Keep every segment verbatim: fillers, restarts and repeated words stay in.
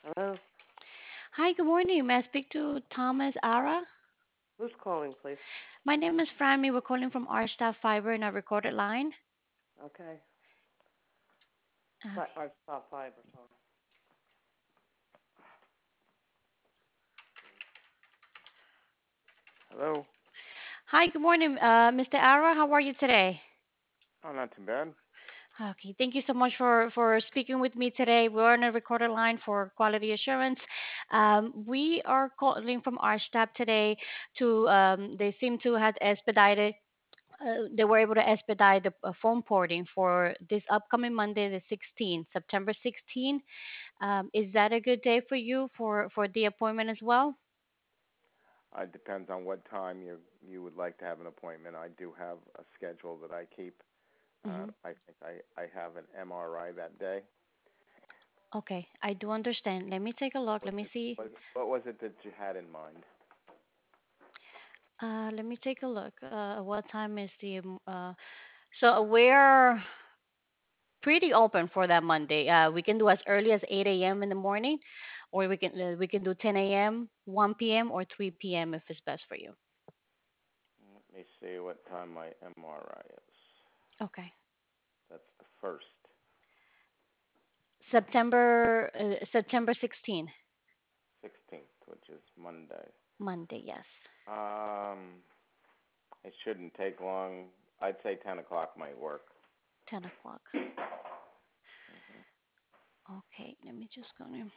Hello? Hi, good morning. May I speak to Thomas Ara? Who's calling, please? My name is Franmy. We're calling from R Staff Fiber in a recorded line. Okay. Fi- Okay. Our top five or so. Hello? Hi, good morning, uh, mister Ara. How are you today? Oh, not too bad. Okay, thank you so much for, for speaking with me today. We're on a recorded line for quality assurance. Um, we are calling from our staff today to, um, they seem to have expedited, uh, they were able to expedite the uh, phone porting for this upcoming Monday, the sixteenth, September sixteenth. Um, is that a good day for you for, for the appointment as well? Uh, it depends on what time you you would like to have an appointment. I do have a schedule that I keep. Uh, Hmm. I think I, I have an M R I that day. Okay, I do understand. Let me take a look. Was Let me it, see. was, what was it that you had in mind? Uh, let me take a look. Uh, what time is the um, uh? So we're pretty open for that Monday. Uh, we can do as early as eight a m in the morning, or we can uh, we can do ten a m, one p m, or three p m if it's best for you. Let me see what time my M R I is. Okay. That's the first, September uh, September sixteenth, sixteenth, which is Monday. Monday. Yes, Um, it shouldn't take long. I'd say ten o'clock might work. ten o'clock. Hmm. Okay. Let me just go. In.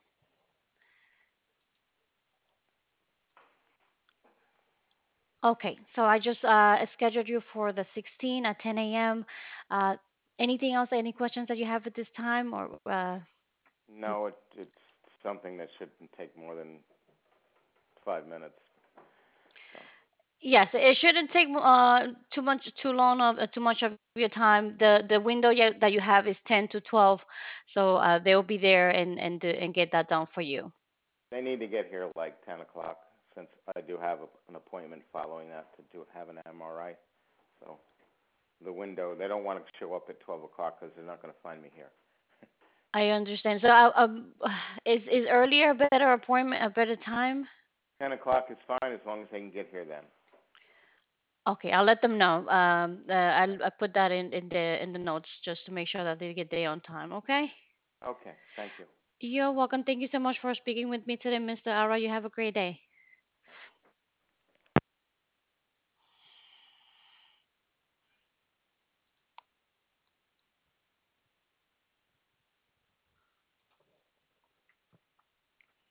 Okay, so I just uh, scheduled you for the sixteenth at ten a m. Uh, anything else? Any questions that you have at this time? Or uh, No, it, it's something that shouldn't take more than five minutes. So yes, it shouldn't take uh, too much, too long of uh, too much of your time. The the window yeah, that you have is ten to twelve, so uh, they'll be there and and do- and get that done for you. they need to get here like ten o'clock, since I do have a, an appointment following that to do have an M R I. So the window, they don't want to show up at twelve o'clock because they're not going to find me here. I understand. So uh, um, is is earlier a better appointment, a better time? ten o'clock is fine as long as they can get here then. Okay, I'll let them know. Um, uh, I'll, I'll put that in, in the in the notes just to make sure that they get there on time. Okay. Okay, thank you. You're welcome. Thank you so much for speaking with me today, mister Ara. You have a great day.